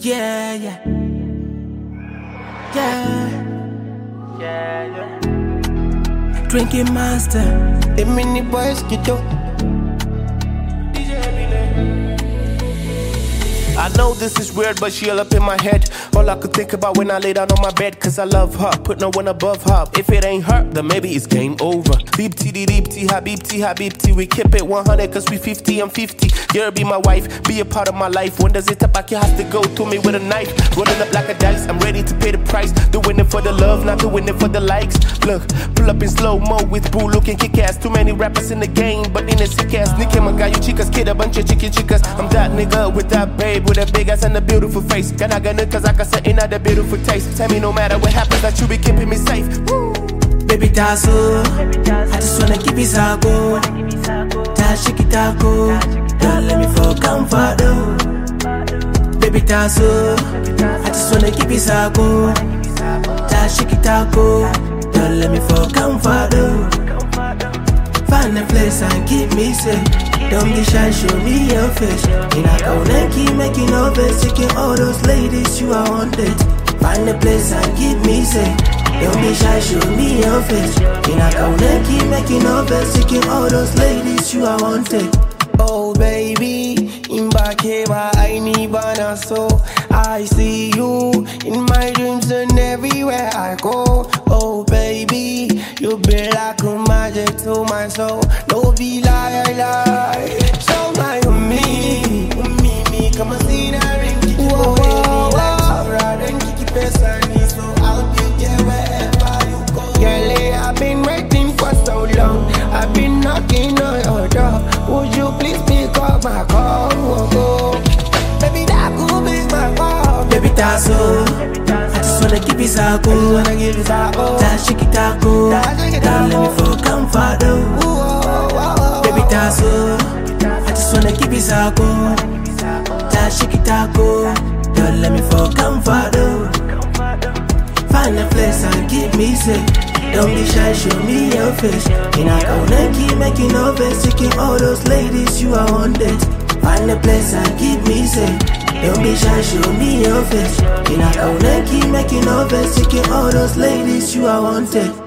Yeah, yeah. Yeah. Drinking master. The mini boys get up. I know this is weird, but she all up in my head. All I could think about when I lay down on my bed, cause I love her, put no one above her. If it ain't her, then maybe it's game over. Deepty, habibti, habibti. We keep it 100 cause we 50 and 50. You'll be my wife, be a part of my life. When does it tap, you have to go to me with a knife. Rolling up like a dice, I'm ready to pay the price. Doing it for the love, not doing it for the likes. Look, pull up in slow-mo with boo looking kick-ass. Too many rappers in the game, but in a sick-ass. Nicky, my guy, you chicas, kid, a bunch of chicas. I'm that nigga with that babe, with a big ass and a beautiful face. Ganaga cause I got something out of beautiful taste. Tell me no matter what happens that you be keeping me safe. Woo. Baby taso, I just wanna keep it sago. Tashiki tako, don't let me fall comfort though. Baby taso, I just wanna keep it sago. Tashiki tako, don't let me fall comfort though. Find a place and keep me safe. Don't be shy, show me your face. In a town and keep making overs, taking all those ladies you are wanted. Find a place and keep me safe. Don't be shy, show me your face. In a town and keep making overs, taking all those ladies you are wanted. Oh baby, in Bakeba, I need banana so I see you in my dreams and everywhere I go. Oh baby, you be like a magic to my soul. No be lie. So my me, come and see that ring. Whoa, alright, and Kiki Pesani, so I'll be there wherever you go. Girl, I've been waiting for so long. I've been knocking on your door. Would you please pick up my call? Oh, baby, that could be my call. Baby taso, I just wanna keep it sago. Tashiki tako, don't let me fall comfort though. Baby taso, I just wanna keep it sago. Tashiki tako, don't let me fall comfort though. Find a place and keep me safe. Don't be shy, show me your face. In a town and keep making overs, taking all those ladies you are wanted. Find a place and keep me safe. Don't be shy, show me your face. In a town and keep making overs, taking all those ladies you are wanted.